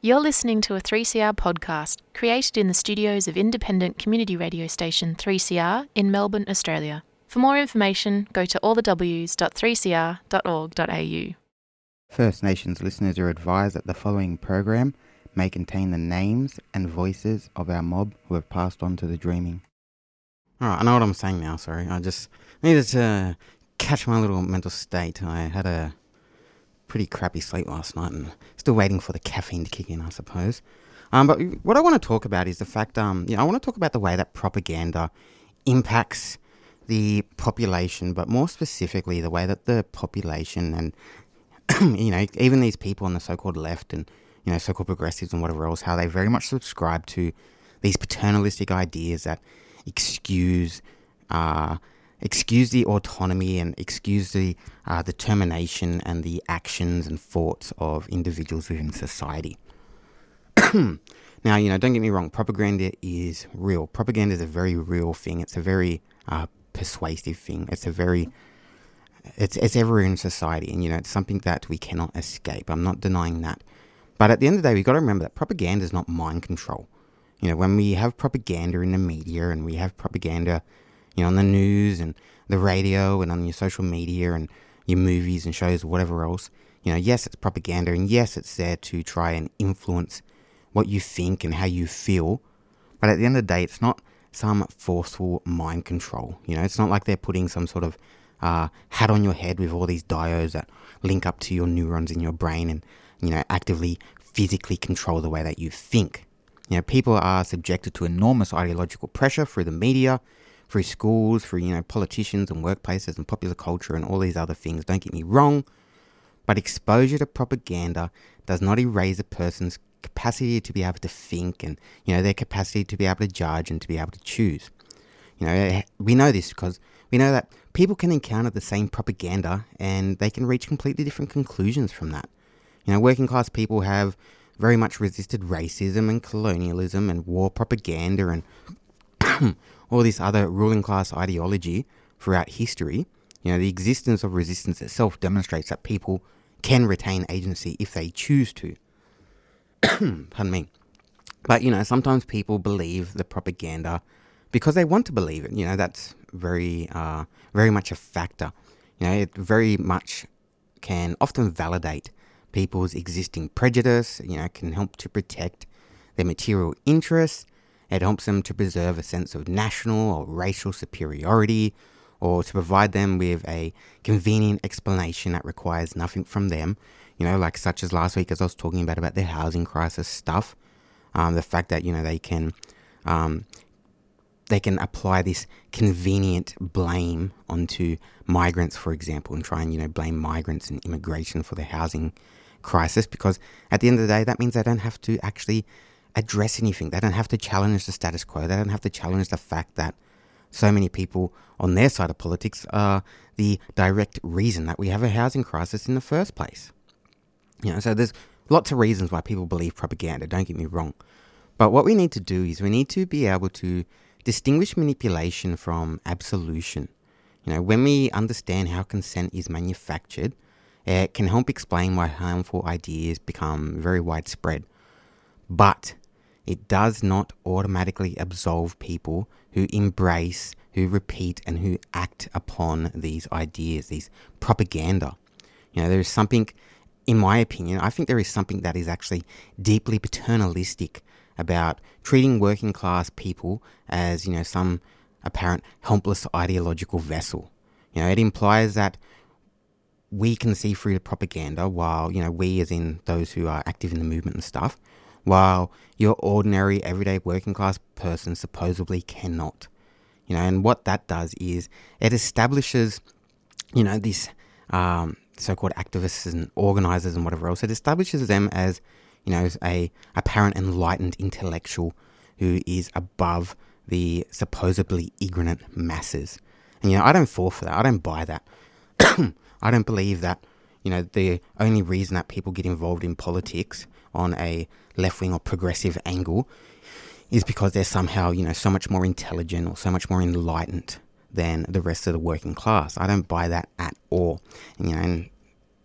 You're listening to a 3CR podcast created in the studios of independent community radio station 3CR in Melbourne, Australia. For more information, go to allthews.3cr.org.au. First Nations listeners are advised that the following program may contain the names and voices of our mob who have passed on to the dreaming. Alright, I know what I'm saying now, sorry. I just needed to catch my little mental state. I had a pretty crappy sleep last night and still waiting for the caffeine to kick in, I suppose. But what I want to talk about is the fact, I want to talk about the way that propaganda impacts the population, but more specifically the way that the population and, even these people on the so-called left and, so-called progressives and whatever else, how they very much subscribe to these paternalistic ideas that excuse the autonomy and excuse the determination and the actions and thoughts of individuals within society. Now, don't get me wrong, propaganda is real. Propaganda is a very real thing. It's a very persuasive thing. It's everywhere in society, and it's something that we cannot escape. I'm not denying that. But at the end of the day, we've got to remember that propaganda is not mind control. When we have propaganda in the media and we have propaganda on the news and the radio and on your social media and your movies and shows or whatever else, yes, it's propaganda, and yes, it's there to try and influence what you think and how you feel. But at the end of the day, it's not some forceful mind control. It's not like they're putting some sort of hat on your head with all these diodes that link up to your neurons in your brain and, actively, physically control the way that you think. People are subjected to enormous ideological pressure through the media, through schools, through, politicians and workplaces and popular culture and all these other things. Don't get me wrong, but exposure to propaganda does not erase a person's capacity to be able to think and, their capacity to be able to judge and to be able to choose. We know this because we know that people can encounter the same propaganda and they can reach completely different conclusions from that. Working class people have very much resisted racism and colonialism and war propaganda and all this other ruling class ideology throughout history. The existence of resistance itself demonstrates that people can retain agency if they choose to. Pardon me. But, sometimes people believe the propaganda because they want to believe it. That's very much a factor. It very much can often validate people's existing prejudice, can help to protect their material interests. It helps them to preserve a sense of national or racial superiority, or to provide them with a convenient explanation that requires nothing from them, like such as last week as I was talking about the housing crisis stuff. The fact that, they can apply this convenient blame onto migrants, for example, and try and, blame migrants and immigration for the housing crisis, because at the end of the day, that means they don't have to actually address anything. They don't have to challenge the status quo. They don't have to challenge the fact that so many people on their side of politics are the direct reason that we have a housing crisis in the first place. So there's lots of reasons why people believe propaganda, don't get me wrong. But what we need to do is we need to be able to distinguish manipulation from absolution. When we understand how consent is manufactured, it can help explain why harmful ideas become very widespread. But it does not automatically absolve people who embrace, who repeat, and who act upon these ideas, these propaganda. There is something, in my opinion, I think there is something that is actually deeply paternalistic about treating working class people as, some apparent helpless ideological vessel. It implies that we can see through the propaganda while, we as in those who are active in the movement and stuff, while your ordinary, everyday working class person supposedly cannot. And what that does is it establishes, this so-called activists and organisers and whatever else. It establishes them as, a apparent enlightened intellectual who is above the supposedly ignorant masses. And, I don't fall for that. I don't buy that. I don't believe that, the only reason that people get involved in politics on a left-wing or progressive angle is because they're somehow, so much more intelligent or so much more enlightened than the rest of the working class. I don't buy that at all. And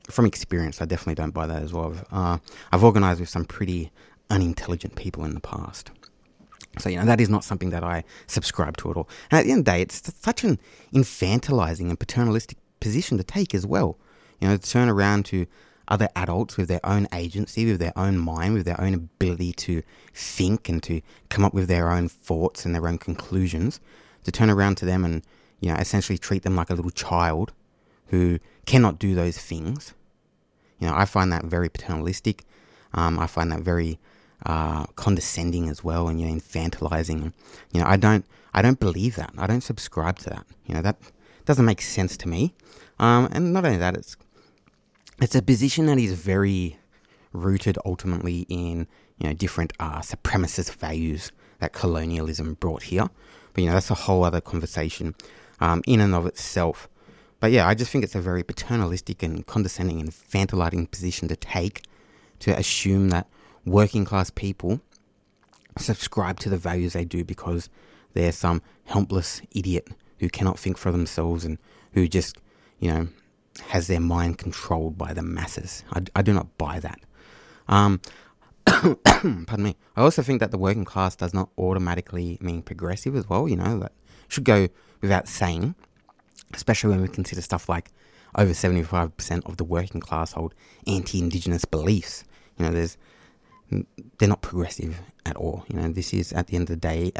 from experience, I definitely don't buy that as well. I've organised with some pretty unintelligent people in the past. So, that is not something that I subscribe to at all. And at the end of the day, it's such an infantilizing and paternalistic position to take as well. To turn around to other adults with their own agency, with their own mind, with their own ability to think and to come up with their own thoughts and their own conclusions, to turn around to them and, essentially treat them like a little child who cannot do those things. I find that very paternalistic. I find that very condescending as well, and infantilizing. I don't believe that. I don't subscribe to that. That doesn't make sense to me. And not only that, it's a position that is very rooted ultimately in different supremacist values that colonialism brought here. But that's a whole other conversation in and of itself. But I just think it's a very paternalistic and condescending and infantilizing position to take, to assume that working class people subscribe to the values they do because they're some helpless idiot who cannot think for themselves and who just, has their mind controlled by the masses. I do not buy that. Pardon me. I also think that the working class does not automatically mean progressive as well. That should go without saying, especially when we consider stuff like over 75% of the working class hold anti-Indigenous beliefs. They're not progressive at all. This is at the end of the day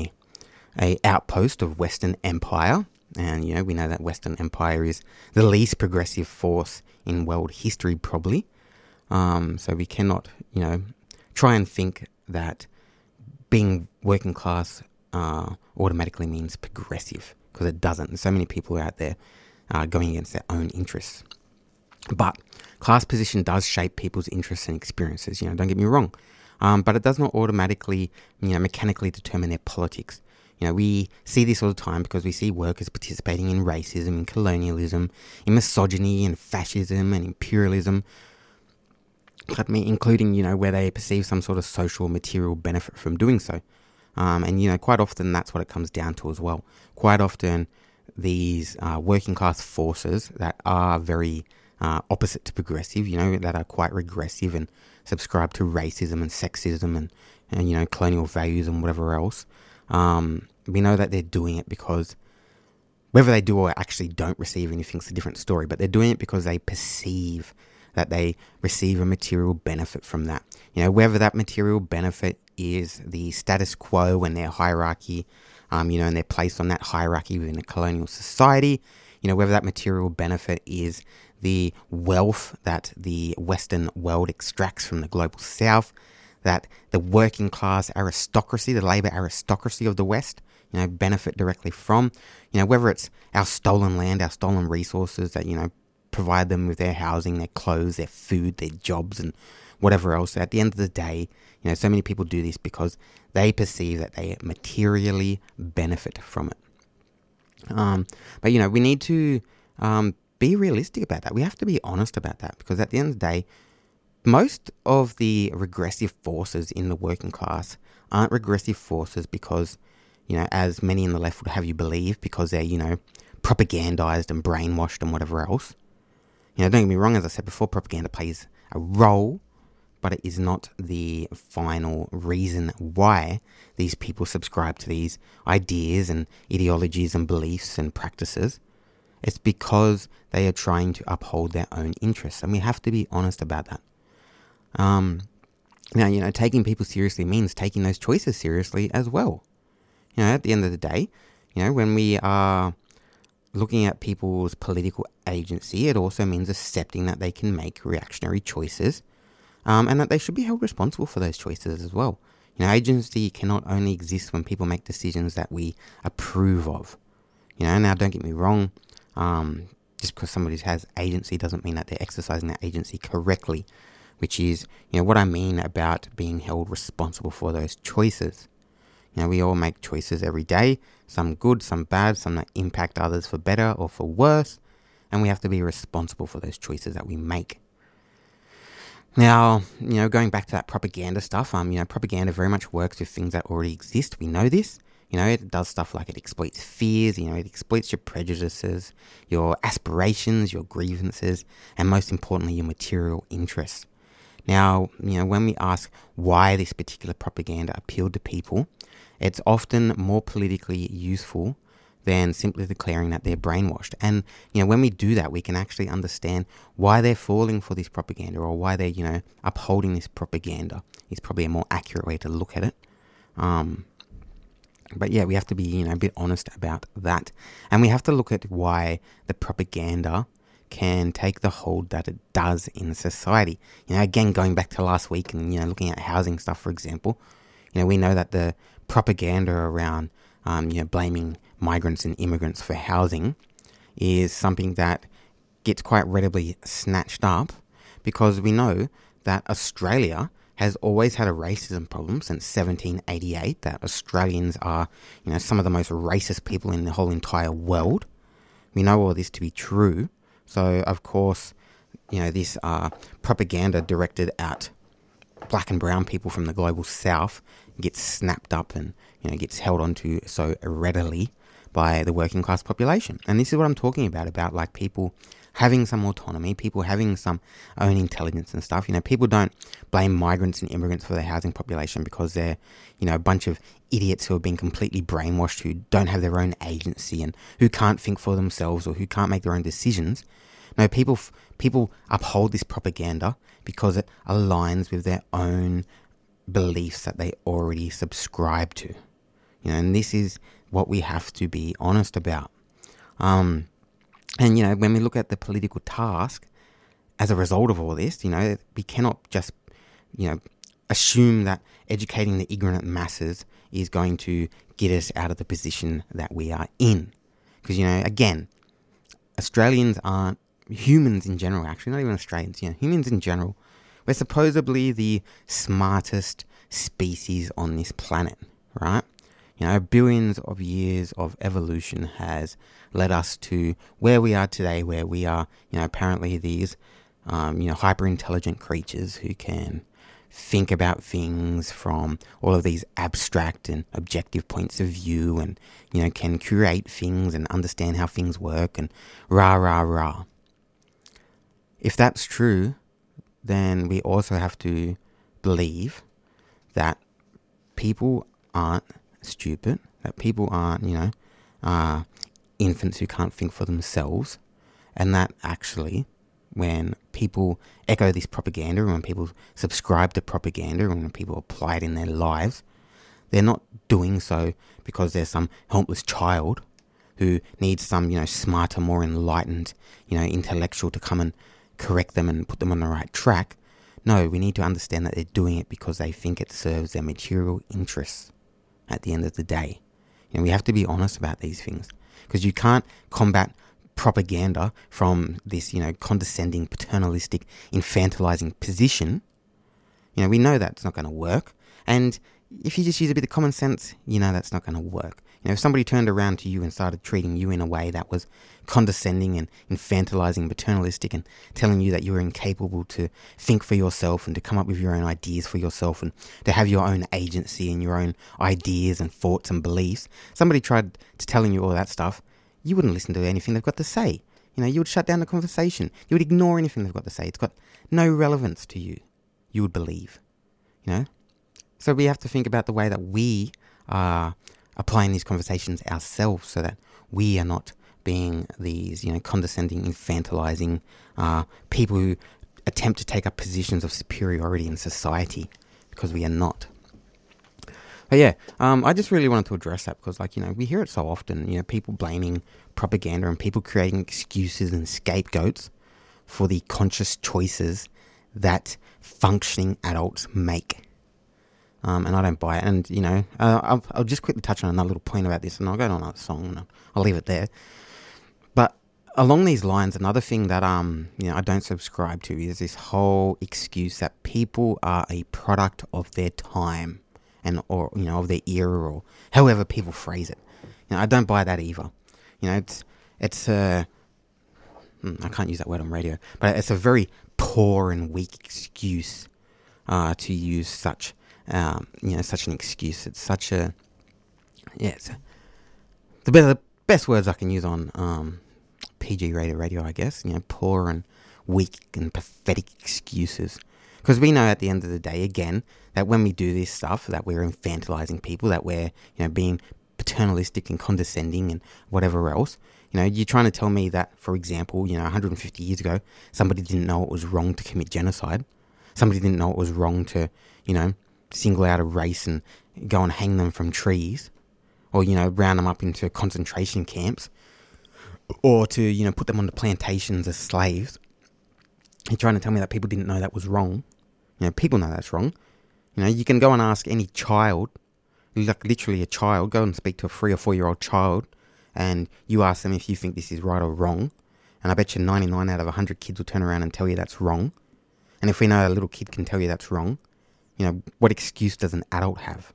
a outpost of Western Empire. And, we know that Western Empire is the least progressive force in world history, probably. So we cannot, try and think that being working class automatically means progressive, because it doesn't. And so many people are out there going against their own interests. But class position does shape people's interests and experiences, don't get me wrong. But it does not automatically, mechanically determine their politics. We see this all the time because we see workers participating in racism, in colonialism, in misogyny and fascism and imperialism, including, where they perceive some sort of social material benefit from doing so. And quite often that's what it comes down to as well. Quite often these working class forces that are very opposite to progressive, that are quite regressive and subscribe to racism and sexism and colonial values and whatever else. We know that they're doing it because whether they do or actually don't receive anything's a different story, but they're doing it because they perceive that they receive a material benefit from that. Whether that material benefit is the status quo and their hierarchy, and they're placed on that hierarchy within a colonial society, whether that material benefit is the wealth that the Western world extracts from the global South, that the working class aristocracy, the labour aristocracy of the West, benefit directly from, whether it's our stolen land, our stolen resources that, provide them with their housing, their clothes, their food, their jobs and whatever else. At the end of the day, so many people do this because they perceive that they materially benefit from it. But, we need to be realistic about that. We have to be honest about that, because at the end of the day, most of the regressive forces in the working class aren't regressive forces because, as many in the left would have you believe, because they're, propagandized and brainwashed and whatever else. Don't get me wrong, as I said before, propaganda plays a role, but it is not the final reason why these people subscribe to these ideas and ideologies and beliefs and practices. It's because they are trying to uphold their own interests, and we have to be honest about that. Now, taking people seriously means taking those choices seriously as well. At the end of the day, when we are looking at people's political agency, it also means accepting that they can make reactionary choices, and that they should be held responsible for those choices as well. Agency cannot only exist when people make decisions that we approve of. Now don't get me wrong, just because somebody has agency doesn't mean that they're exercising that agency correctly, which is, what I mean about being held responsible for those choices. We all make choices every day, some good, some bad, some that impact others for better or for worse, and we have to be responsible for those choices that we make. Now, going back to that propaganda stuff, propaganda very much works with things that already exist. We know this. You know, it does stuff like it exploits fears, you know, it exploits your prejudices, your aspirations, your grievances, and most importantly, your material interests. Now, you know, when we ask why this particular propaganda appealed to people, it's often more politically useful than simply declaring that they're brainwashed. And, you know, when we do that, we can actually understand why they're falling for this propaganda, or why they're, you know, upholding this propaganda is probably a more accurate way to look at it. But yeah, we have to be, you know, a bit honest about that. And we have to look at why the propaganda can take the hold that it does in society. You know, again, going back to last week and, you know, looking at housing stuff, for example, you know, we know that the propaganda around, you know, blaming migrants and immigrants for housing is something that gets quite readily snatched up, because we know that Australia has always had a racism problem since 1788, that Australians are, you know, some of the most racist people in the whole entire world. We know all this to be true. So, of course, you know, this propaganda directed at black and brown people from the global south gets snapped up and, you know, gets held onto so readily by the working class population. And this is what I'm talking about like people having some autonomy, people having some own intelligence and stuff. You know, people don't blame migrants and immigrants for the housing population because they're, you know, a bunch of idiots who have been completely brainwashed, who don't have their own agency and who can't think for themselves or who can't make their own decisions. No, people uphold this propaganda because it aligns with their own beliefs that they already subscribe to. You know, and this is what we have to be honest about. And, you know, when we look at the political task as a result of all this, you know, we cannot just, you know, assume that educating the ignorant masses is going to get us out of the position that we are in. Because, you know, again, Australians aren't, humans in general, actually, not even Australians, you know, humans in general, we're supposedly the smartest species on this planet, right? You know, billions of years of evolution has led us to where we are today, where we are, you know, apparently these, you know, hyper-intelligent creatures who can think about things from all of these abstract and objective points of view and, you know, can curate things and understand how things work and rah, rah, rah. If that's true, then we also have to believe that people aren't stupid, that people aren't, you know, infants who can't think for themselves, and that actually when people echo this propaganda, and when people subscribe to propaganda, and when people apply it in their lives, they're not doing so because there's some helpless child who needs some, you know, smarter, more enlightened, you know, intellectual to come and correct them and put them on the right track. No, we need to understand that they're doing it because they think it serves their material interests at the end of the day. And we have to be honest about these things, because you can't combat propaganda from this, you know, condescending, paternalistic, infantilizing position. You know, we know that's not going to work. And if you just use a bit of common sense, you know that's not going to work. You know, if somebody turned around to you and started treating you in a way that was condescending and infantilizing, paternalistic, and telling you that you were incapable to think for yourself and to come up with your own ideas for yourself and to have your own agency and your own ideas and thoughts and beliefs, somebody tried to telling you all that stuff, you wouldn't listen to anything they've got to say. You know, you would shut down the conversation. You would ignore anything they've got to say. It's got no relevance to you, you would believe. You know? So we have to think about the way that we are applying these conversations ourselves, so that we are not being these, you know, condescending, infantilizing people who attempt to take up positions of superiority in society, because we are not. But yeah, I just really wanted to address that because, like, you know, we hear it so often, you know, people blaming propaganda and people creating excuses and scapegoats for the conscious choices that functioning adults make. And I don't buy it. And, you know, I'll just quickly touch on another little point about this, and I'll go to another song and I'll leave it there. But along these lines, another thing that, you know, I don't subscribe to is this whole excuse that people are a product of their time and, or, you know, of their era, or however people phrase it. You know, I don't buy that either. You know, it's I can't use that word on radio, but it's a very poor and weak excuse to use such, you know, such an excuse. It's such a It's the best words I can use on PG rated radio, I guess. Poor and weak and pathetic excuses. Because we know at the end of the day, again, that when we do this stuff, that we're infantilizing people, that we're, being paternalistic and condescending and whatever else. You're trying to tell me that, for example, 150 years ago, somebody didn't know it was wrong to commit genocide. Somebody didn't know it was wrong to, single out a race and go and hang them from trees. Or, round them up into concentration camps. Or to, put them on the plantations as slaves. You're trying to tell me that people didn't know that was wrong. People know that's wrong. You can go and ask any child, like literally a child, go and speak to a 3 or 4 year old child, and you ask them if you think this is right or wrong. And I bet you 99 out of 100 kids will turn around and tell you that's wrong. And if we know a little kid can tell you that's wrong, what excuse does an adult have?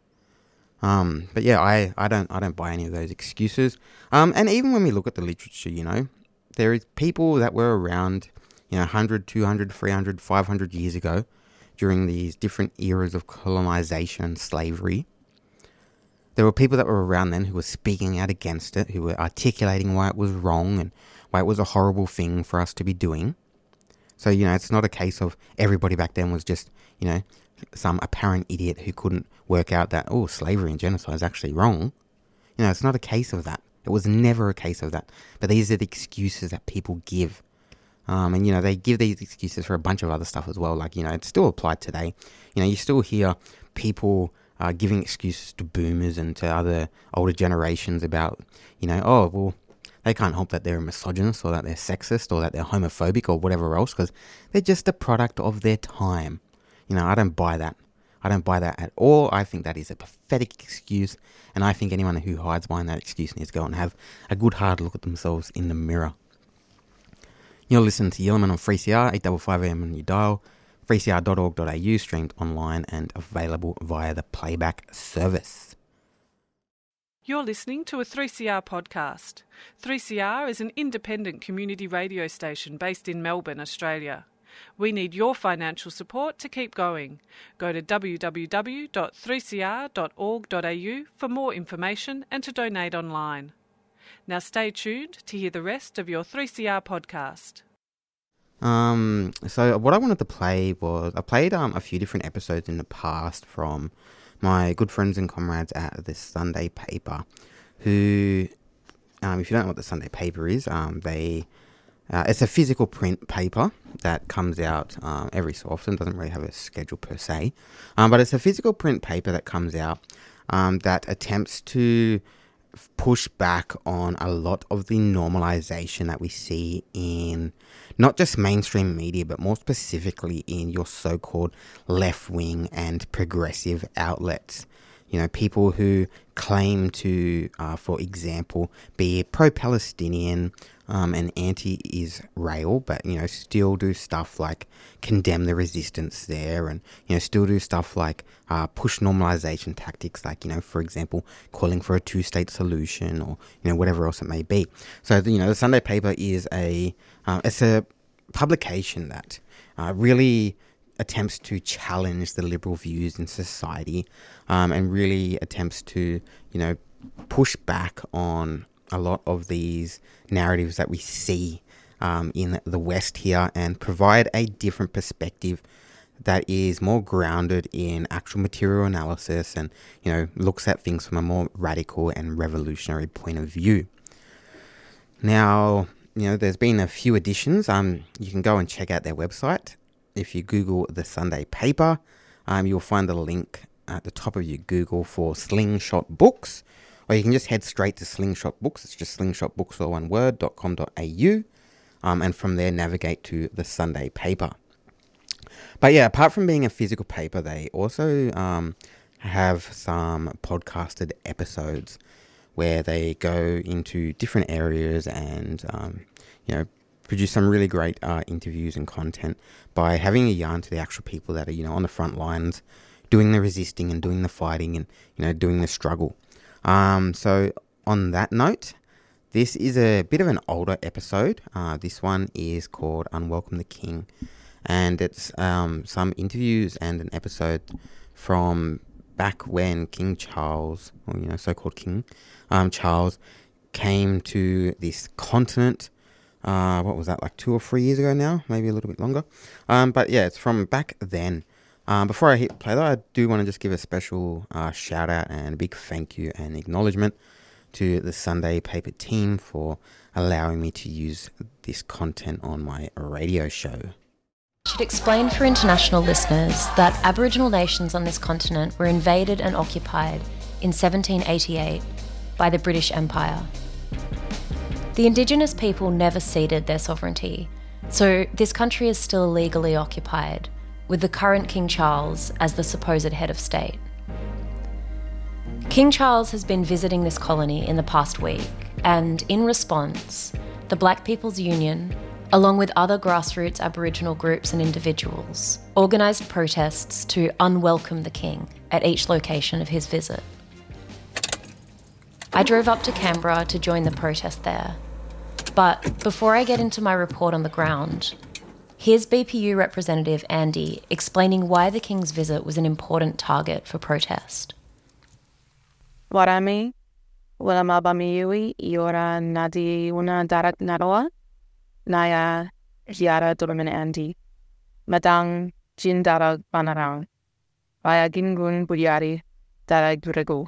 But yeah, I don't buy any of those excuses. And even when we look at the literature, there is people that were around, 100, 200, 300, 500 years ago during these different eras of colonization and slavery. There were people that were around then who were speaking out against it, who were articulating why it was wrong and why it was a horrible thing for us to be doing. So, it's not a case of everybody back then was just, some apparent idiot who couldn't work out that, slavery and genocide is actually wrong. It's not a case of that. It was never a case of that. But these are the excuses that people give. And, they give these excuses for a bunch of other stuff as well. Like, it's still applied today. You still hear people giving excuses to boomers and to other older generations about, they can't help that they're a misogynist or that they're sexist or that they're homophobic or whatever else because they're just a product of their time. I don't buy that. I don't buy that at all. I think that is a pathetic excuse, and I think anyone who hides behind that excuse needs to go and have a good hard look at themselves in the mirror. You're listening to Yellowman on 3CR, 855 AM on your dial, 3cr.org.au, streamed online and available via the playback service. You're listening to a 3CR podcast. 3CR is an independent community radio station based in Melbourne, Australia. We need your financial support to keep going. Go to www.3cr.org.au for more information and to donate online. Now stay tuned to hear the rest of your 3CR podcast. So what I wanted to play was, I played a few different episodes in the past from my good friends and comrades at the Sunday Paper, who, if you don't know what the Sunday Paper is, it's a physical print paper that comes out every so often. Doesn't really have a schedule per se, but it's a physical print paper that comes out that attempts to push back on a lot of the normalization that we see in not just mainstream media, but more specifically in your so-called left-wing and progressive outlets. People who claim to, for example, be pro-Palestinian and anti-Israel, but, still do stuff like condemn the resistance there and, still do stuff like push normalization tactics like, for example, calling for a two-state solution or, whatever else it may be. So, the Sunday Paper is it's a publication that really attempts to challenge the liberal views in society and really attempts to, push back on a lot of these narratives that we see in the West here and provide a different perspective that is more grounded in actual material analysis and, looks at things from a more radical and revolutionary point of view. Now, there's been a few editions. You can go and check out their website. If you Google the Sunday Paper, you'll find the link at the top of your Google for Slingshot Books, or you can just head straight to Slingshot Books. It's just slingshotbooks, all one word, .com.au, and from there navigate to the Sunday Paper. But yeah, apart from being a physical paper, they also have some podcasted episodes where they go into different areas and, produce some really great interviews and content by having a yarn to the actual people that are, on the front lines, doing the resisting and doing the fighting and, doing the struggle. So on that note, this is a bit of an older episode. This one is called Unwelcome the King, and it's some interviews and an episode from back when King Charles, or so-called King Charles, came to this continent. What was that, like 2 or 3 years ago now? Maybe a little bit longer. But yeah, it's from back then. Before I hit play though, I do want to just give a special shout out and a big thank you and acknowledgement to the Sunday Paper team for allowing me to use this content on my radio show. I should explain for international listeners that Aboriginal nations on this continent were invaded and occupied in 1788 by the British Empire. The Indigenous people never ceded their sovereignty, so this country is still legally occupied, with the current King Charles as the supposed head of state. King Charles has been visiting this colony in the past week, and in response, the Black People's Union, along with other grassroots Aboriginal groups and individuals, organised protests to unwelcome the King at each location of his visit. I drove up to Canberra to join the protest there. But before I get into my report on the ground, here's BPU representative Andy explaining why the King's visit was an important target for protest. Warami, Walamabamiui, Iora Nadi Una Darak Naroa, Naya Hiara Dolomin Andy, Madang Jin Darag Banarang, Vaya Gingun Budiari Darag Durego,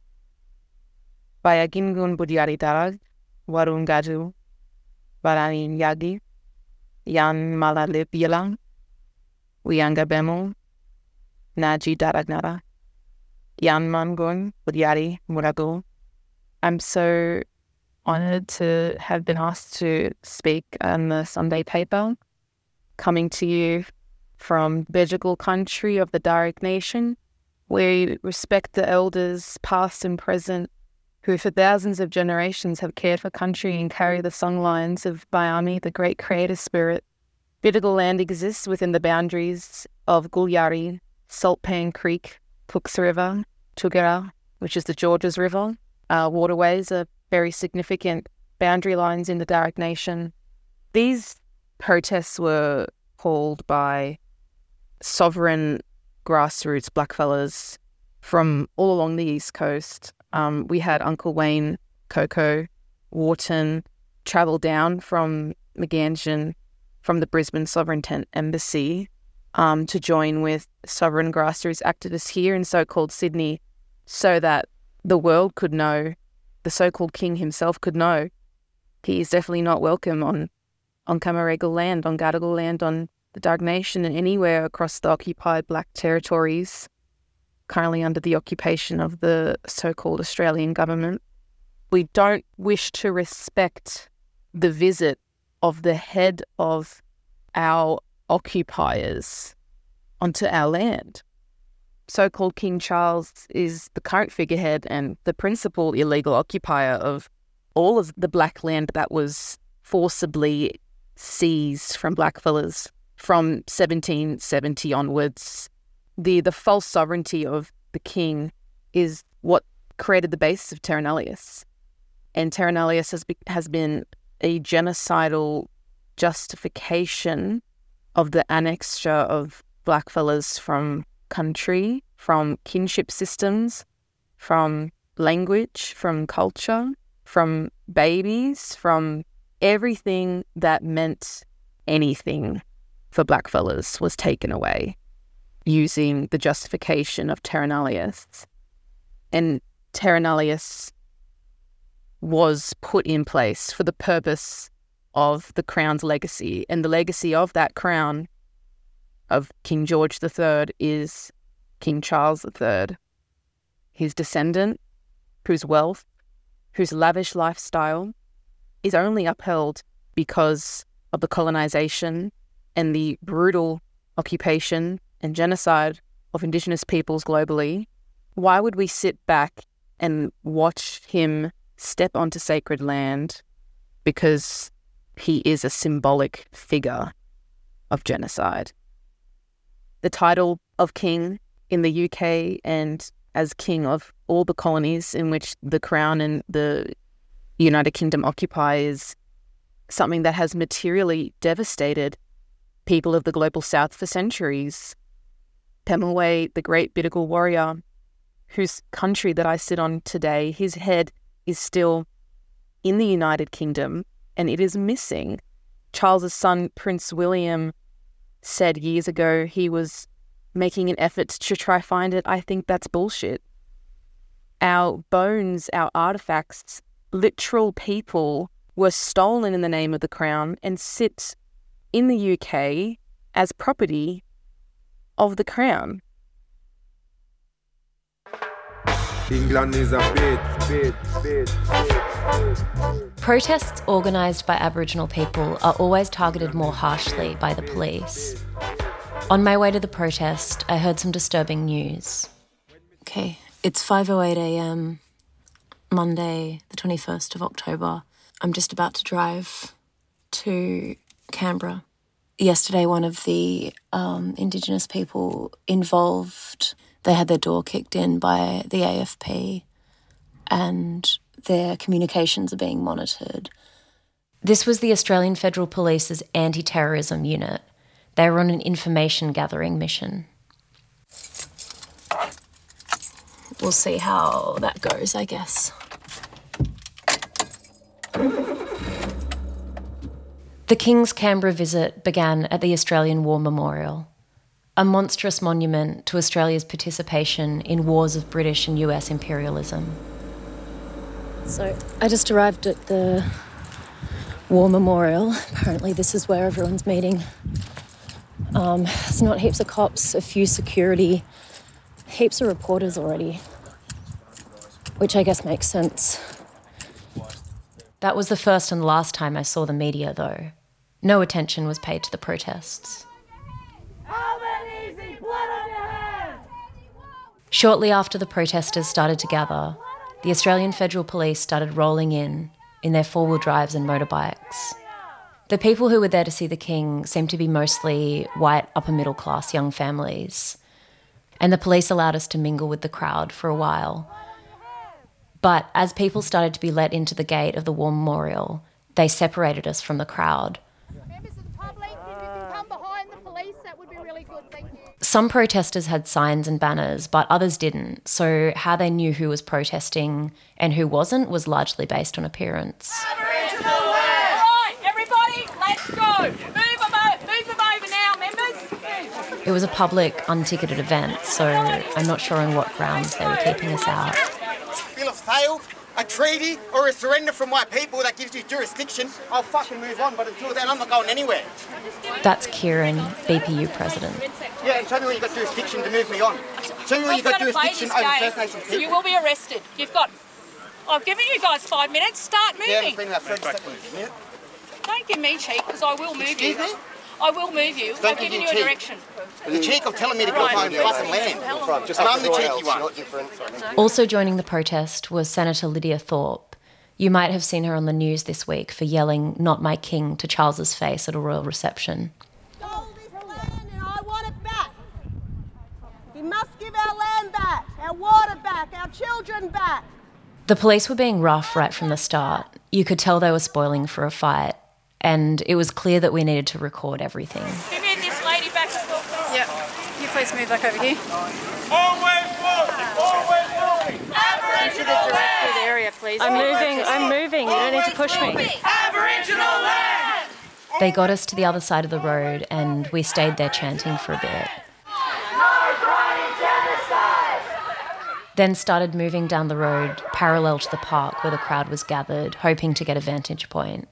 Vaya Gingun Budiari Darag, Warun Gaju, Varani Yagi, Yan Malalib Yelang, Wianga Bemo, Naji Daragnara, Yan Mangun Budiari Murago. I'm so honoured to have been asked to speak on the Sunday paper, coming to you from Bejagal country of the Darug Nation. We respect the elders, past and present, who for thousands of generations have cared for country and carry the songlines of Bayami, the great creator spirit. Bejagal land exists within the boundaries of Gulyari, Saltpan Creek, Cooks River, Tugera, which is the Georges River. Waterways are very significant boundary lines in the Darug Nation. These protests were called by sovereign grassroots blackfellas from all along the East Coast. We had Uncle Wayne, Coco, Wharton travel down from Meganjin, from the Brisbane Sovereign Tent Embassy, to join with sovereign grassroots activists here in so-called Sydney, so that the world could know, the so-called King himself could know, he is definitely not welcome on Camaragal land, on Gadigal land, on the Darug Nation, and anywhere across the occupied Black territories, currently under the occupation of the so-called Australian government. We don't wish to respect the visit of the head of our occupiers onto our land. So-called King Charles is the current figurehead and the principal illegal occupier of all of the Black land that was forcibly seized from blackfellas from 1770 onwards. The false sovereignty of the King is what created the basis of Terra Nullius. And Terra Nullius has been a genocidal justification of the annexure of blackfellas from country, from kinship systems, from language, from culture, from babies, from everything that meant anything for blackfellas was taken away using the justification of Terra Nullius. And Terra Nullius was put in place for the purpose of the Crown's legacy. And the legacy of that Crown of King George III is King Charles III, his descendant, whose wealth, whose lavish lifestyle is only upheld because of the colonisation and the brutal occupation and genocide of Indigenous peoples globally. Why would we sit back and watch him step onto sacred land because he is a symbolic figure of genocide? The title of king in the UK and as king of all the colonies in which the Crown and the United Kingdom occupy is something that has materially devastated people of the global south for centuries. Pemulwuy, the great Bedegal warrior, whose country that I sit on today, his head is still in the United Kingdom and it is missing. Charles's son, Prince William, said years ago he was making an effort to try find it. I think that's bullshit. Our bones, our artifacts, literal people were stolen in the name of the crown and sit in the UK as property of the crown. England is a bit. Protests organised by Aboriginal people are always targeted more harshly by the police. On my way to the protest, I heard some disturbing news. Okay, it's 5:08 a.m, Monday, the 21st of October. I'm just about to drive to Canberra. Yesterday, one of the Indigenous people involved, they had their door kicked in by the AFP and their communications are being monitored. This was the Australian Federal Police's anti-terrorism unit. They were on an information gathering mission. We'll see how that goes, I guess. The King's Canberra visit began at the Australian War Memorial, a monstrous monument to Australia's participation in wars of British and US imperialism. So I just arrived at the War Memorial. Apparently this is where everyone's meeting. There's not heaps of cops, a few security, heaps of reporters already, which I guess makes sense. That was the first and last time I saw the media, though. No attention was paid to the protests. Shortly after the protesters started to gather, the Australian Federal Police started rolling in their four-wheel drives and motorbikes. The people who were there to see the King seemed to be mostly white, upper-middle-class young families, and the police allowed us to mingle with the crowd for a while. But as people started to be let into the gate of the War Memorial, they separated us from the crowd. Members of the public, if you can come behind the police, that would be really good, thank you. Some protesters had signs and banners, but others didn't, so how they knew who was protesting and who wasn't was largely based on appearance. Aboriginal land! All right, everybody, let's go. Move them over now, members. It was a public, unticketed event, so I'm not sure on what grounds they were keeping us out. Bill of sale, a treaty, or a surrender from my people that gives you jurisdiction, I'll fucking move on, but until then I'm not going anywhere. That's Kieran, BPU president. Yeah, show me where you got jurisdiction to move me on. Show me where you got jurisdiction over First Nations people. You will be arrested. I've given you guys 5 minutes, start moving. Yeah, it's been about 30 seconds. Yeah. Don't give me cheek, because I will move Excuse you. me? I will move you. Don't I've give given you you a cheek. direction. The cheek of telling me to go Right. my own fucking land. And I'm the cheeky one. Also joining the protest was Senator Lydia Thorpe. You might have seen her on the news this week for yelling, "Not my king," to Charles's face at a royal reception. Stole this land and I want it back. We must give our land back, our water back, our children back. The police were being rough right from the start. You could tell they were spoiling for a fight, and it was clear that we needed to record everything. Give me this lady back as well. Yeah. Can you please move back over here? Always moving! To the directed area, please. I'm moving. You don't need to push me. Aboriginal land! They got us to the other side of the road, and we stayed there chanting for a bit. Then started moving down the road parallel to the park where the crowd was gathered, hoping to get a vantage point.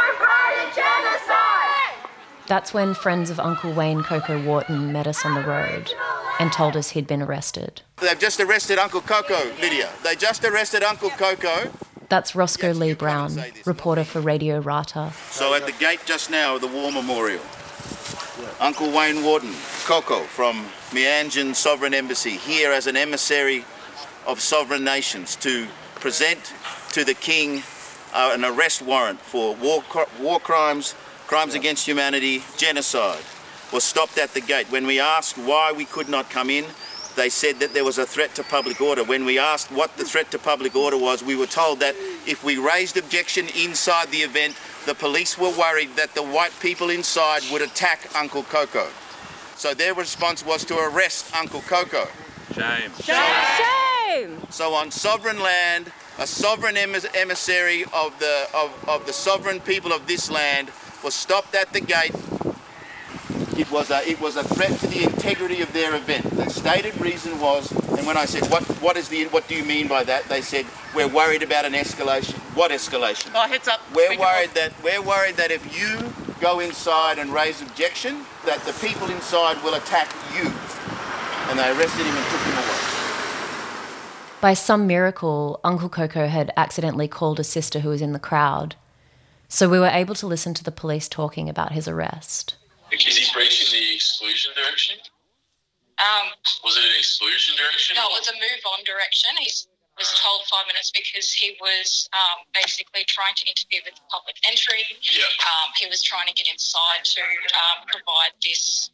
That's when friends of Uncle Wayne Coco Wharton met us on the road and told us he'd been arrested. They've just arrested Uncle Coco, Lydia. They just arrested Uncle Coco. That's Roscoe Lee Brown, reporter for Radio Rata. So at the gate just now of the War Memorial, Uncle Wayne Wharton, Coco from Meanjin Sovereign Embassy, here as an emissary of sovereign nations to present to the King an arrest warrant for war crimes, crimes against humanity, genocide, was stopped at the gate. When we asked why we could not come in, they said that there was a threat to public order. When we asked what the threat to public order was, we were told that if we raised objection inside the event, the police were worried that the white people inside would attack Uncle Coco. So their response was to arrest Uncle Coco. Shame. Shame! whom? So on sovereign land, a sovereign emissary of the sovereign people of this land was stopped at the gate. It was a threat to the integrity of their event. The stated reason was, and when I said, what do you mean by that? They said, we're worried about an escalation. What escalation? Oh, heads up. We're worried that if you go inside and raise objection, that the people inside will attack you. And they arrested him and took him away. By some miracle, Uncle Coco had accidentally called a sister who was in the crowd, so we were able to listen to the police talking about his arrest. Is he breaching the exclusion direction? Was it an exclusion direction? No, it was a move-on direction. He was told 5 minutes because he was basically trying to interfere with public entry. Yeah. He was trying to get inside to provide this...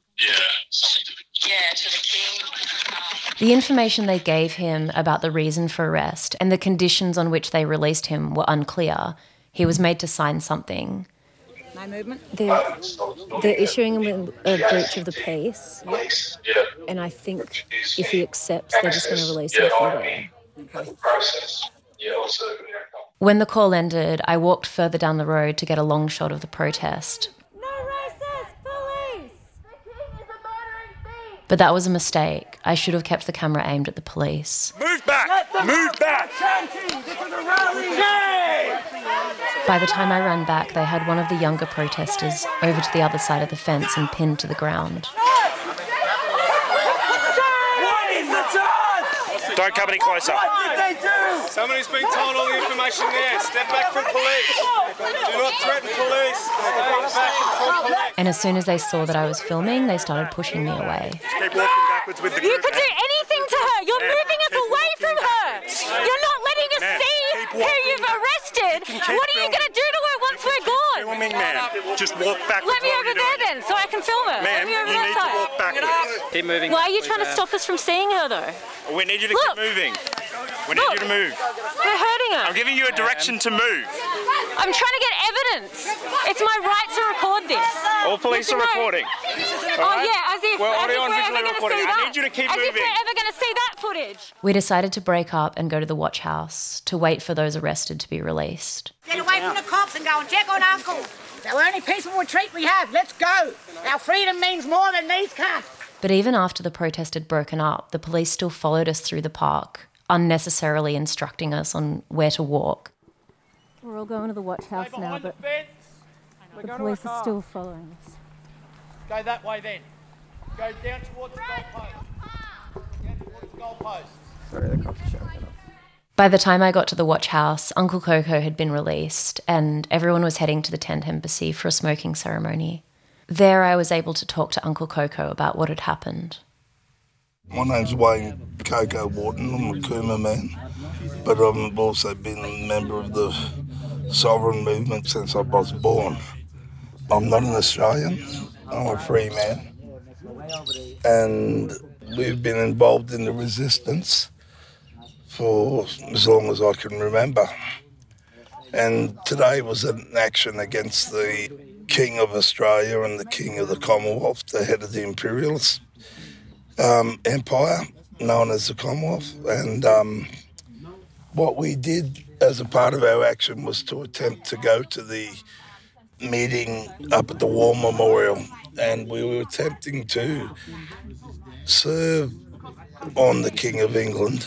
to the king. The information they gave him about the reason for arrest and the conditions on which they released him were unclear. He was made to sign something. No movement. They're issuing him a breach of the peace. And I think if he accepts, they're just going to release him from there. Okay. When the call ended, I walked further down the road to get a long shot of the protest. But that was a mistake. I should have kept the camera aimed at the police. Move back! Move back! By the time I ran back, they had one of the younger protesters over to the other side of the fence and pinned to the ground. Don't come any closer. What did they do? Somebody's been told all the information there. Step back from police. Do not threaten police. Stay back from police. And as soon as they saw that I was filming, they started pushing me away. Just keep walking backwards with the group. You could do anything to her. You're moving us away from her. You're not letting us see who you've arrested. What are you going to do to her once we're gone? Filming, ma'am. Just walk backwards. Let me over there then, so I can film her. Ma'am, you need to walk backwards. Keep moving. Why are you trying to stop us from seeing her though? We need you to keep moving. We need you to move. We're hurting her. I'm giving you a direction to move. I'm trying to get evidence. It's my right to record this. All police are recording. Oh yeah, as if we're ever going to see that. I need you to keep as moving. if we're ever going to see that footage. We decided to break up and go to the watch house to wait for those arrested to be released. Get away from the cops and go and check on Uncle. It's the only peaceful retreat we have. Let's go. Our freedom means more than these cunts. But even after the protest had broken up, the police still followed us through the park, unnecessarily instructing us on where to walk. We're all going to the watch house now, but the police are still following us. Go that way then. Go down towards the goalpost. Down towards the goalpost. Sorry, the coffee shop. By the time I got to the watch house, Uncle Coco had been released and everyone was heading to the tent embassy for a smoking ceremony. There I was able to talk to Uncle Coco about what had happened. My name's Wayne Coco Wharton. I'm a Cooma man, but I've also been a member of the sovereign movement since I was born. I'm not an Australian, I'm a free man, and we've been involved in the resistance for as long as I can remember. And today was an action against the King of Australia and the King of the Commonwealth, the head of the imperialist empire known as the Commonwealth. And what we did as a part of our action was to attempt to go to the meeting up at the War Memorial, and we were attempting to serve on the King of England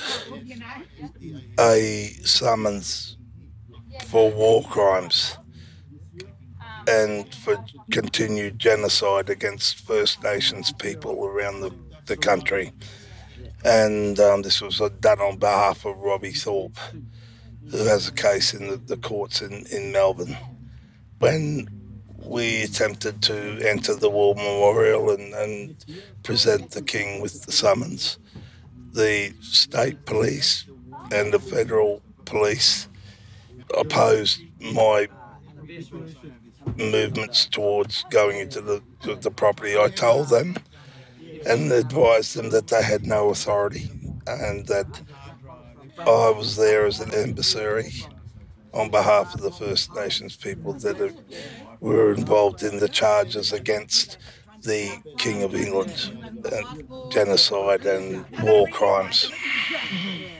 a summons for war crimes and for continued genocide against First Nations people around the country. And this was done on behalf of Robbie Thorpe, who has a case in the courts in Melbourne. When we attempted to enter the War Memorial and present the King with the summons, the state police and the federal police opposed my movements towards going into the property. I told them and advised them that they had no authority and that I was there as an emissary on behalf of the First Nations people that were involved in the charges against the King of England, genocide and war crimes.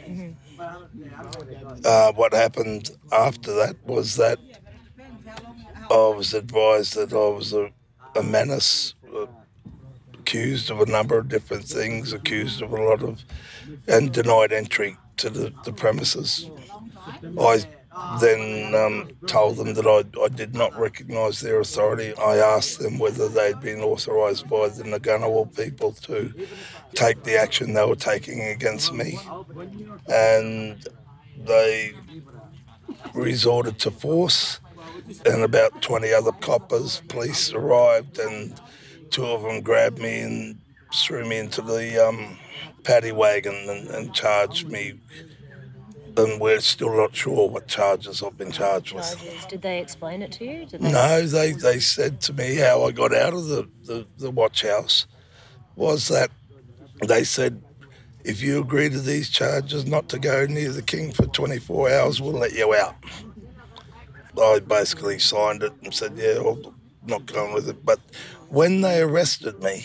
What happened after that was that I was advised that I was a menace, accused of a number of different things, accused of a lot of, and denied entry to the premises. I then told them that I did not recognise their authority. I asked them whether they'd been authorised by the Ngunnawal people to take the action they were taking against me, and they resorted to force, and about 20 other coppers, police arrived, and 2 of them grabbed me and threw me into the paddy wagon and charged me. And we're still not sure what charges I've been charged with. Did they explain it to you? No, they said to me how I got out of the watch house was that they said, if you agree to these charges not to go near the king for 24 hours, we'll let you out. I basically signed it and said, yeah, I'm not going with it. But when they arrested me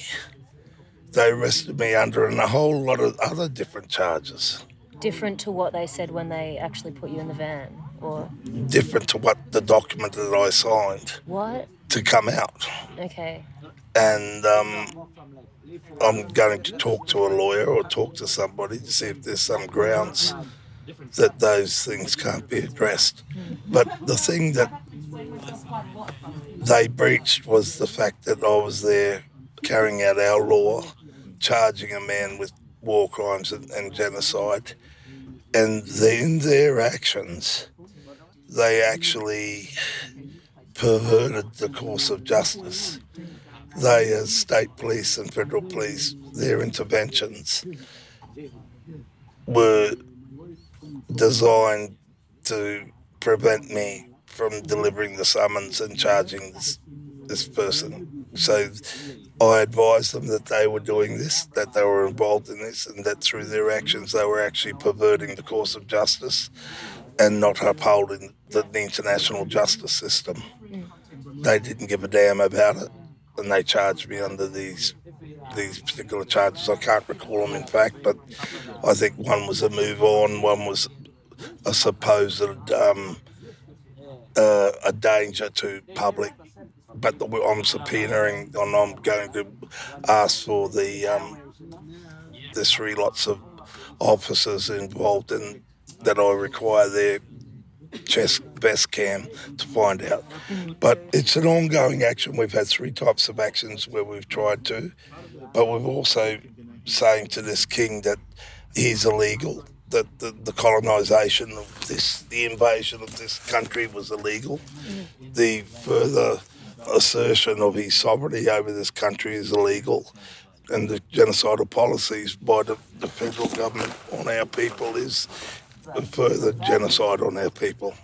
under a whole lot of other different charges. Different to what they said when they actually put you in the van, or different to what the document that I signed. What? To come out. Okay. And I'm going to talk to a lawyer or talk to somebody to see if there's some grounds that those things can't be addressed. But the thing that they breached was the fact that I was there carrying out our law, charging a man with war crimes and genocide. And in their actions, they actually perverted the course of justice. They, as state police and federal police, their interventions were designed to prevent me from delivering the summons and charging this person. So I advised them that they were doing this, that they were involved in this, and that through their actions they were actually perverting the course of justice and not upholding the international justice system. They didn't give a damn about it, and they charged me under these particular charges. I can't recall them, in fact, but I think one was a move on, one was a supposed a danger to public. But I'm subpoenaing, and I'm going to ask for the 3 lots of officers involved in that I require their chest vest cam to find out. But it's an ongoing action. We've had 3 types of actions where we've tried to, but we've also saying to this king that he's illegal, that the colonisation of this, the invasion of this country was illegal. The further assertion of his sovereignty over this country is illegal, and the genocidal policies by the federal government on our people is a further genocide on our people.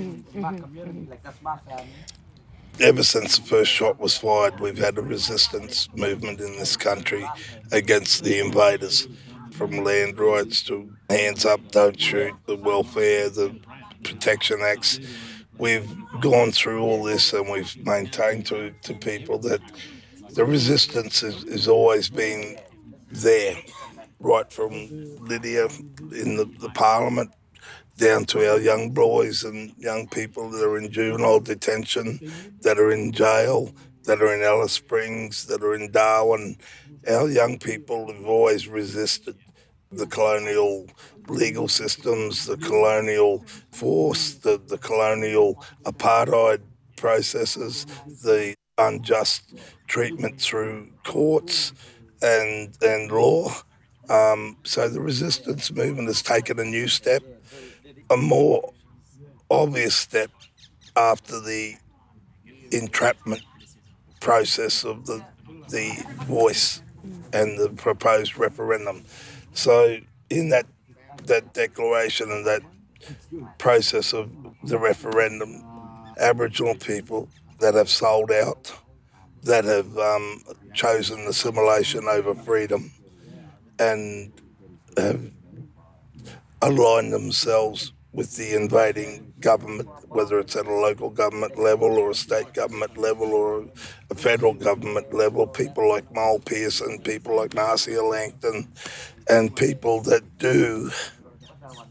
Ever since the first shot was fired, we've had a resistance movement in this country against the invaders, from land rights to hands up, don't shoot, the welfare, the Protection Acts. We've gone through all this, and we've maintained to people that the resistance has always been there, right from Lydia in the Parliament down to our young boys and young people that are in juvenile detention, that are in jail, that are in Alice Springs, that are in Darwin. Our young people have always resisted the colonial legal systems, the colonial force, the colonial apartheid processes, the unjust treatment through courts and law. So the resistance movement has taken a new step, a more obvious step after the entrapment process of the voice and the proposed referendum. So in that declaration and that process of the referendum, Aboriginal people that have sold out, that have chosen assimilation over freedom, and have aligned themselves with the invading government, whether it's at a local government level or a state government level or a federal government level, people like Noel Pearson, people like Marcia Langton, and people that do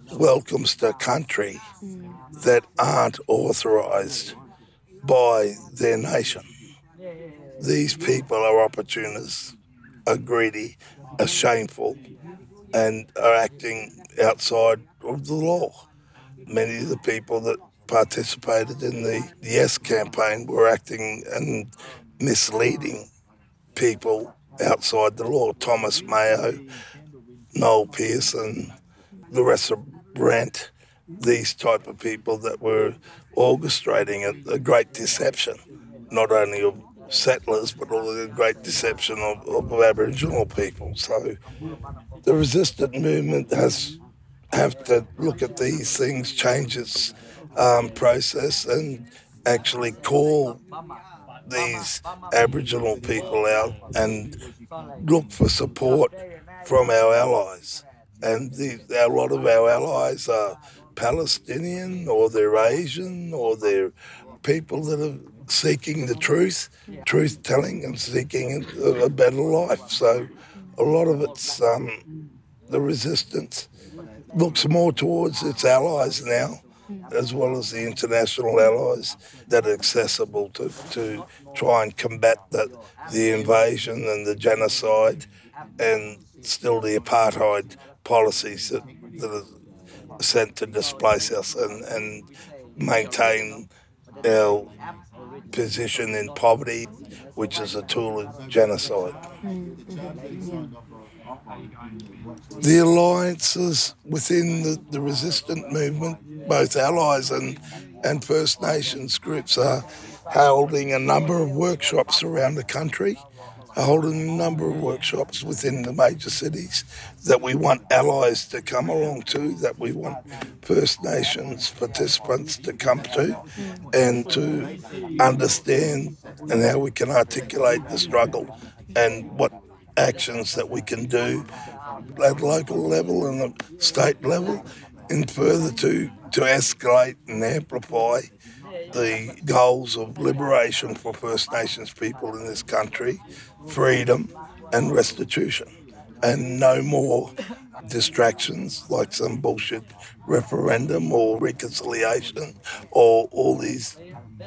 welcomes to country that aren't authorised by their nation. These people are opportunists, are greedy, are shameful, and are acting outside of the law. Many of the people that participated in the Yes campaign were acting and misleading people outside the law. Thomas Mayo, Noel Pearson, Larissa Brent, these type of people that were orchestrating a great deception, not only of settlers, but also a great deception of Aboriginal people. So the resistant movement have to look at these things, change its process, and actually call these Aboriginal people out and look for support from our allies. And a lot of our allies are Palestinian, or they're Asian, or they're people that are seeking the truth-telling and seeking a better life. So a lot of it's the resistance looks more towards its allies now, as well as the international allies that are accessible to try and combat the invasion and the genocide and still the apartheid policies that are sent to displace us and maintain our position in poverty, which is a tool of genocide. The alliances within the resistant movement, both allies and First Nations groups, are holding a number of workshops around the country, are holding a number of workshops within the major cities that we want allies to come along to, that we want First Nations participants to come to, and to understand and how we can articulate the struggle and what actions that we can do at local level and the state level, and further to escalate and amplify the goals of liberation for First Nations people in this country, freedom and restitution, and no more distractions like some bullshit referendum or reconciliation or all these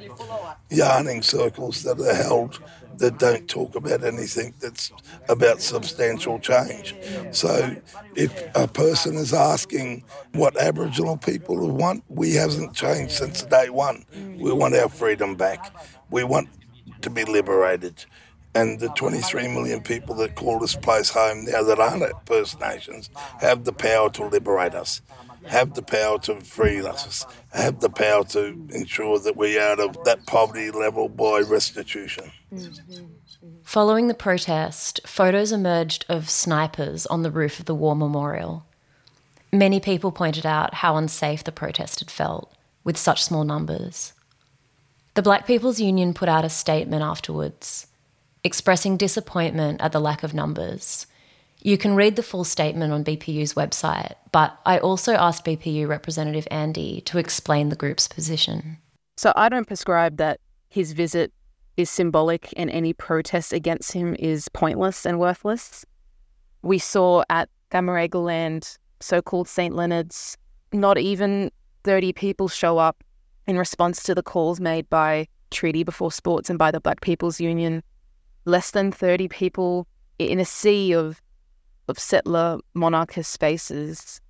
yarning circles that are held that don't talk about anything that's about substantial change. So if a person is asking what Aboriginal people want, we haven't changed since day one. We want our freedom back. We want to be liberated. And the 23 million people that call this place home now that aren't First Nations have the power to liberate us, have the power to free us, have the power to ensure that we're out of that poverty level by restitution. Following the protest, photos emerged of snipers on the roof of the War Memorial. Many people pointed out how unsafe the protest had felt, with such small numbers. The Black People's Union put out a statement afterwards, expressing disappointment at the lack of numbers. You can read the full statement on BPU's website, but I also asked BPU Representative Andy to explain the group's position. So I don't prescribe that his visit is symbolic and any protest against him is pointless and worthless. We saw at Gamaraga Land, so-called St. Leonard's, not even 30 people show up in response to the calls made by Treaty Before Sports and by the Black People's Union. Less than 30 people in a sea of settler monarchist faces.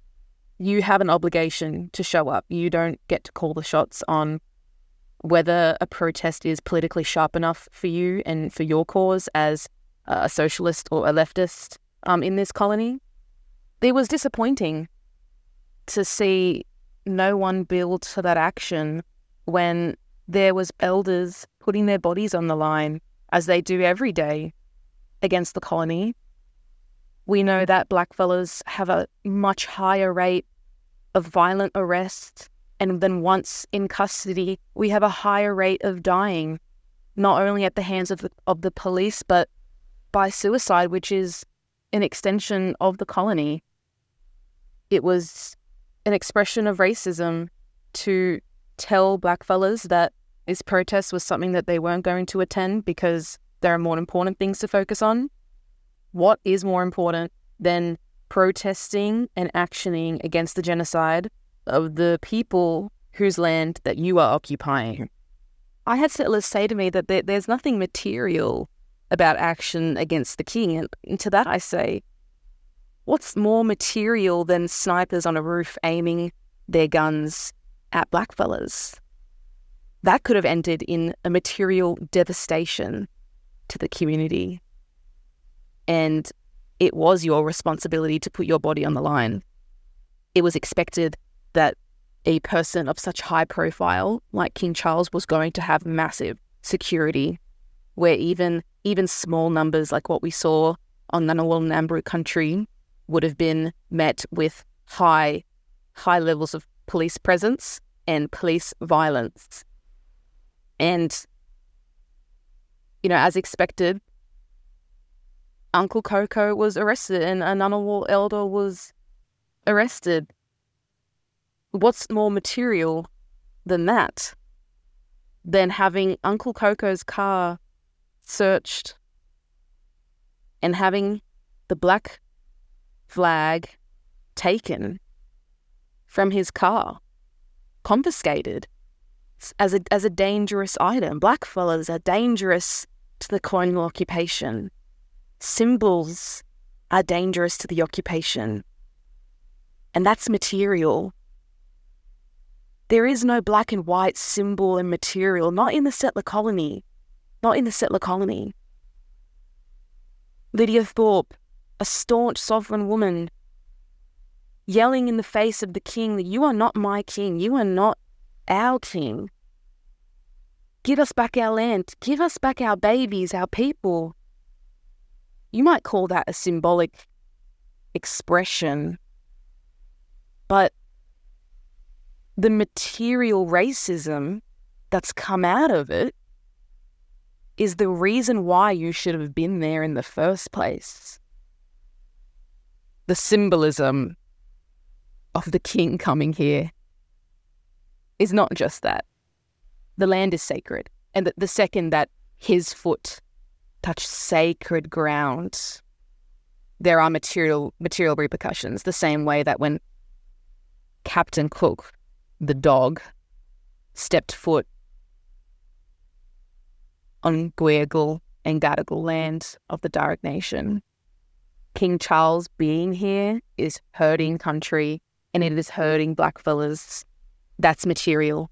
You have an obligation to show up. You don't get to call the shots on whether a protest is politically sharp enough for you and for your cause as a socialist or a leftist in this colony. It was disappointing to see no one build to that action when there was elders putting their bodies on the line, as they do every day, against the colony. We know that blackfellas have a much higher rate of violent arrest, and then once in custody, we have a higher rate of dying, not only at the hands of the police, but by suicide, which is an extension of the colony. It was an expression of racism to tell blackfellas that this protest was something that they weren't going to attend because there are more important things to focus on. What is more important than protesting and actioning against the genocide of the people whose land that you are occupying. I had settlers say to me that there's nothing material about action against the king. And to that I say, what's more material than snipers on a roof aiming their guns at blackfellas? That could have ended in a material devastation to the community. And it was your responsibility to put your body on the line. It was expected that a person of such high profile like King Charles was going to have massive security, where even small numbers like what we saw on Ngunnawal Ngambru country would have been met with high levels of police presence and police violence. And, as expected, Uncle Coco was arrested and a Ngunnawal elder was arrested. What's more material than that? Than having Uncle Coco's car searched and having the black flag taken from his car, confiscated as a dangerous item. Blackfellas are dangerous to the colonial occupation. Symbols are dangerous to the occupation. And that's material. There is no black and white symbol and material, not in the settler colony. Not in the settler colony. Lydia Thorpe, a staunch sovereign woman, yelling in the face of the king that you are not my king, you are not our king. Give us back our land, give us back our babies, our people. You might call that a symbolic expression, but the material racism that's come out of it is the reason why you should have been there in the first place. The symbolism of the king coming here is not just that. The land is sacred. And the second that his foot touched sacred ground, there are material repercussions. The same way that when Captain Cook, the dog, stepped foot on Gweagal and Gadigal land of the Darug Nation, King Charles being here is hurting country and it is hurting blackfellas. That's material.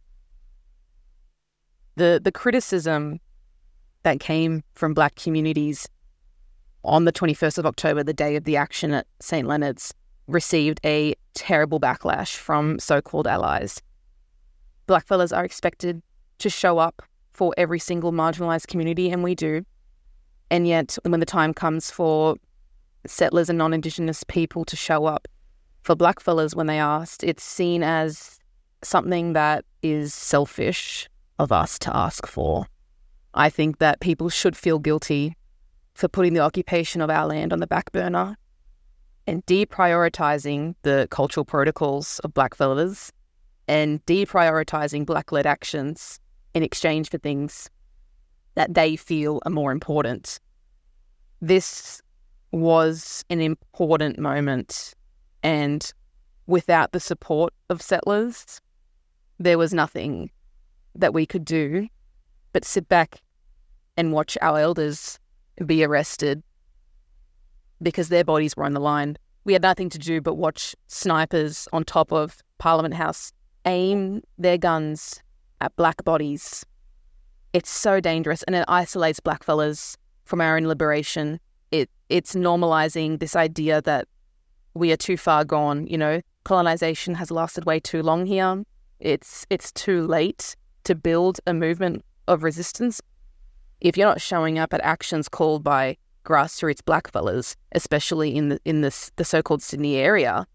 The criticism that came from black communities on the 21st of October, the day of the action at St. Leonard's, received a terrible backlash from so-called allies. Blackfellas are expected to show up for every single marginalised community, and we do. And yet, when the time comes for settlers and non-Indigenous people to show up for blackfellas when they asked, it's seen as something that is selfish of us to ask for. I think that people should feel guilty for putting the occupation of our land on the back burner and deprioritising the cultural protocols of blackfellas and deprioritising black-led actions in exchange for things that they feel are more important. This was an important moment, and without the support of settlers, there was nothing that we could do but sit back and watch our elders be arrested because their bodies were on the line. We had nothing to do but watch snipers on top of Parliament House aim their guns at black bodies. It's so dangerous, and it isolates blackfellas from our own liberation. It's normalising this idea that we are too far gone. Colonisation has lasted way too long here. It's too late to build a movement of resistance. If you're not showing up at actions called by grassroots blackfellas, especially in the so-called Sydney area,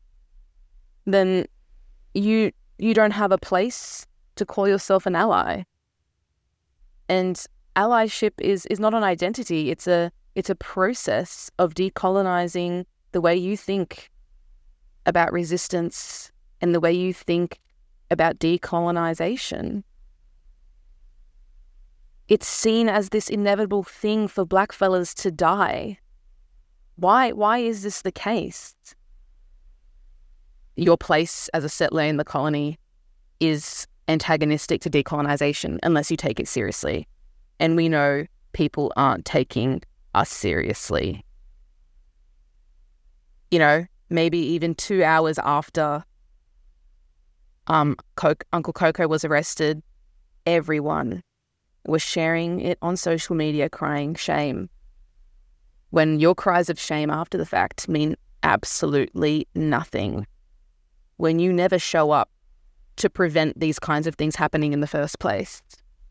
then you don't have a place to call yourself an ally. And allyship is not an identity. It's a process of decolonizing the way you think about resistance and the way you think about decolonization. It's seen as this inevitable thing for blackfellas to die. Why is this the case? Your place as a settler in the colony is antagonistic to decolonisation unless you take it seriously. And we know people aren't taking us seriously. You know, maybe even 2 hours after Uncle Coco was arrested, everyone was sharing it on social media crying shame. When your cries of shame after the fact mean absolutely nothing. When you never show up to prevent these kinds of things happening in the first place.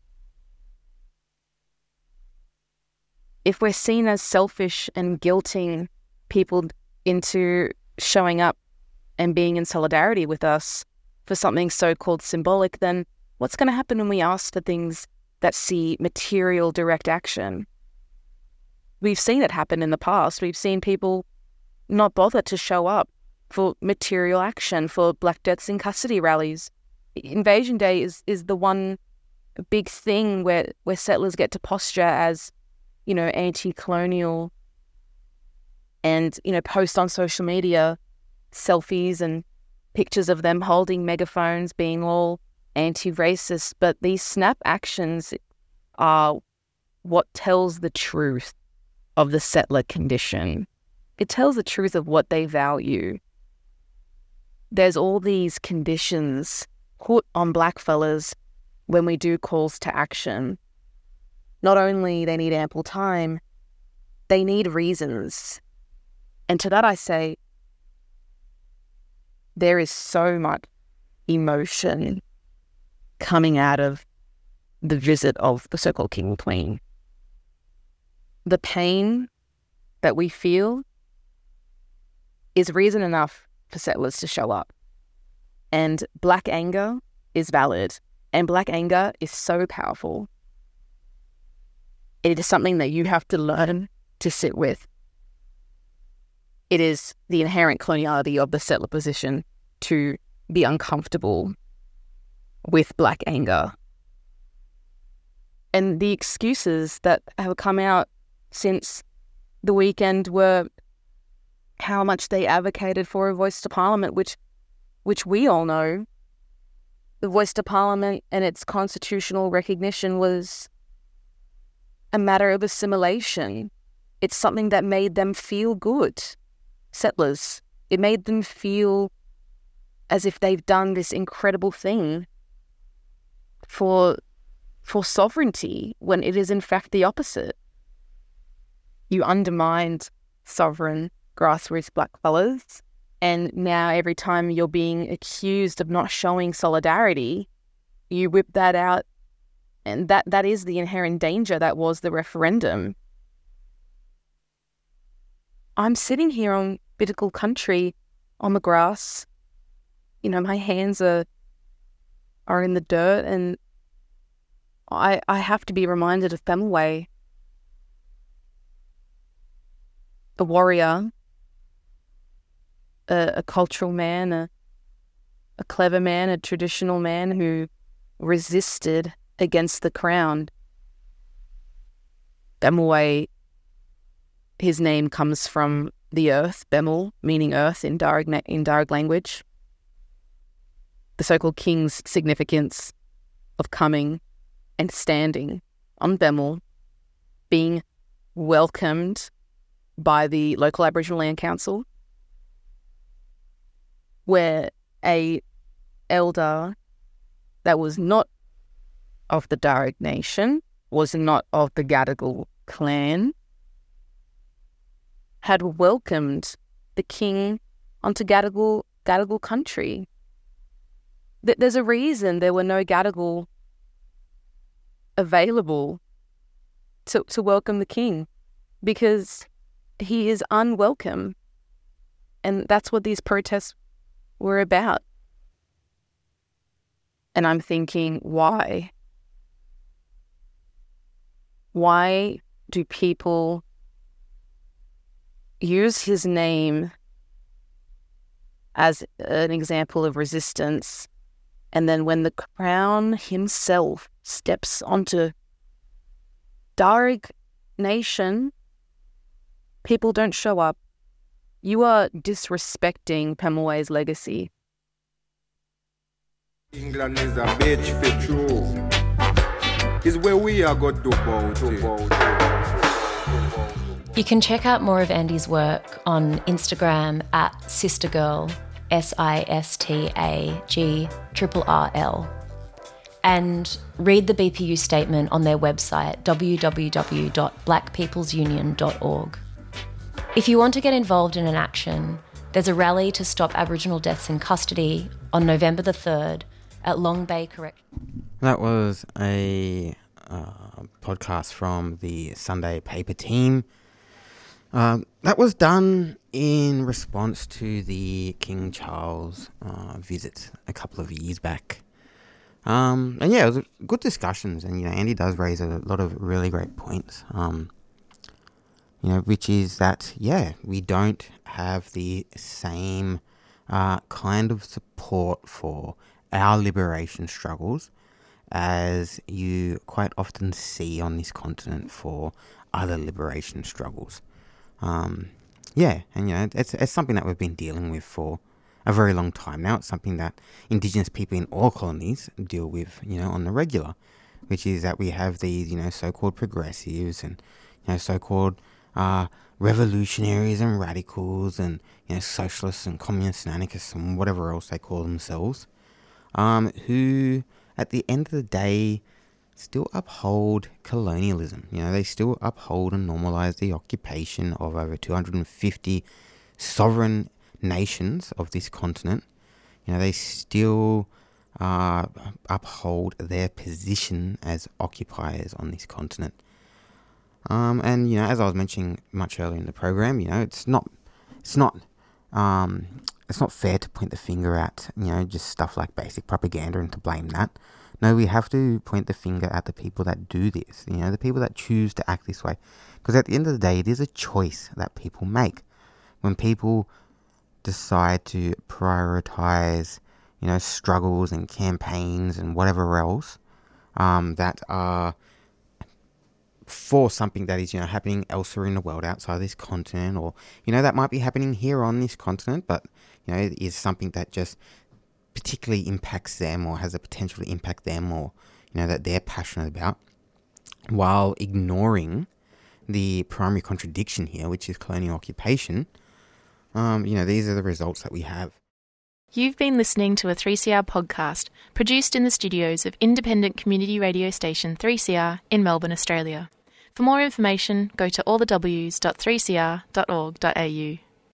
If we're seen as selfish and guilting people into showing up and being in solidarity with us for something so-called symbolic, then what's going to happen when we ask for things that see material direct action? We've seen it happen in the past. We've seen people not bother to show up for material action, for Black Deaths in Custody rallies. Invasion Day is the one big thing where settlers get to posture as, you know, anti-colonial and, you know, post on social media selfies and pictures of them holding megaphones, being all anti-racist. But these snap actions are what tells the truth of the settler condition. It tells the truth of what they value. There's all these conditions put on blackfellas when we do calls to action. Not only they need ample time, they need reasons. And to that I say, there is so much emotion coming out of the visit of the so-called King and Queen. The pain that we feel is reason enough for settlers to show up. And Black anger is valid. And Black anger is so powerful. It is something that you have to learn to sit with. It is the inherent coloniality of the settler position to be uncomfortable with Black anger. And the excuses that have come out since the weekend were how much they advocated for a voice to Parliament, which we all know. The voice to Parliament and its constitutional recognition was a matter of assimilation. It's something that made them feel good, settlers. It made them feel as if they've done this incredible thing for sovereignty, when it is in fact the opposite. You undermined sovereign grassroots blackfellas, and now every time you're being accused of not showing solidarity, you whip that out, and that is the inherent danger that was the referendum. I'm sitting here on Bidjigal country on the grass. You know, my hands are in the dirt, and I have to be reminded of Pemulwuy, a warrior, a cultural man, a clever man, a traditional man who resisted against the crown. Pemulwuy, his name comes from the earth, Bemul, meaning earth in Darug language. The so-called king's significance of coming and standing on Bemul, being welcomed by the local Aboriginal Land Council, where a elder that was not of the Darug Nation, was not of the Gadigal clan, had welcomed the king onto Gadigal country. There's a reason there were no Gadigal available to welcome the king, because he is unwelcome. And that's what these protests were about. And I'm thinking, why? Why do people use his name as an example of resistance, and then when the Crown himself steps onto Darug Nation, people don't show up, you are disrespecting Pemulwuy's legacy. England is a bitch for true. Is where we are got to about it. You can check out more of Andy's work on Instagram at sistergirl, SISTAGRRL, and read the BPU statement on their website, www.blackpeoplesunion.org. If you want to get involved in an action, there's a rally to stop Aboriginal deaths in custody on November the 3rd at Long Bay Correctional. That was a podcast from the Sunday paper team. That was done in response to the King Charles visit a couple of years back. And yeah, it was good discussions, and Andy does raise a lot of really great points. Which is that we don't have the same kind of support for our liberation struggles as you quite often see on this continent for other liberation struggles. It's something that we've been dealing with for a very long time now. It's something that Indigenous people in all colonies deal with, on the regular, which is that we have these, so-called progressives and, so-called revolutionaries and radicals and, socialists and communists and anarchists and whatever else they call themselves, who, at the end of the day, still uphold colonialism. They still uphold and normalise the occupation of over 250 sovereign nations of this continent. They still uphold their position as occupiers on this continent. And as I was mentioning much earlier in the program, it's not fair to point the finger at just stuff like basic propaganda and to blame that. No, we have to point the finger at the people that do this, the people that choose to act this way. Because at the end of the day, it is a choice that people make. When people decide to prioritise, struggles and campaigns and whatever else that are for something that is, happening elsewhere in the world outside this continent, or, that might be happening here on this continent, but, it is something that just particularly impacts them or has the potential to impact them, or, that they're passionate about, while ignoring the primary contradiction here, which is colonial occupation. These are the results that we have. You've been listening to a 3CR podcast produced in the studios of independent community radio station 3CR in Melbourne, Australia. For more information, go to allthews.3cr.org.au.